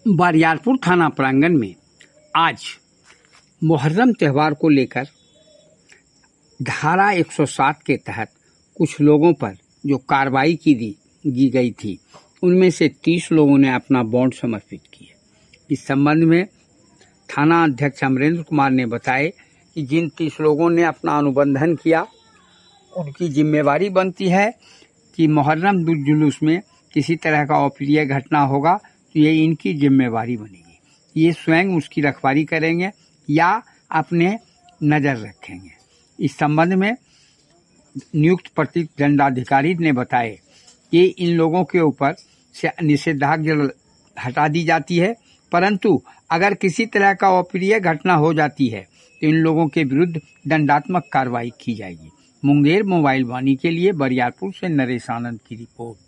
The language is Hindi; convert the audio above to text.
बरियारपुर थाना प्रांगण में आज मुहर्रम त्योहार को लेकर धारा 107 के तहत कुछ लोगों पर जो कार्रवाई की गई थी, उनमें से 30 लोगों ने अपना बॉन्ड समर्पित किए। इस संबंध में थाना अध्यक्ष अमरेंद्र कुमार ने बताया कि जिन 30 लोगों ने अपना अनुबंधन किया, उनकी जिम्मेवारी बनती है कि मुहर्रम जुलूस में किसी तरह का अप्रिय घटना होगा तो ये इनकी जिम्मेवारी बनेगी। ये स्वयं उसकी रखवाली करेंगे या अपने नज़र रखेंगे। इस संबंध में नियुक्त प्रतिदंडाधिकारी ने बताया कि इन लोगों के ऊपर से निषेधाज्ञा हटा दी जाती है, परंतु अगर किसी तरह का अप्रिय घटना हो जाती है तो इन लोगों के विरुद्ध दंडात्मक कार्रवाई की जाएगी। मुंगेर मोबाइल वाणी के लिए बरियारपुर से नरेश आनंद की रिपोर्ट।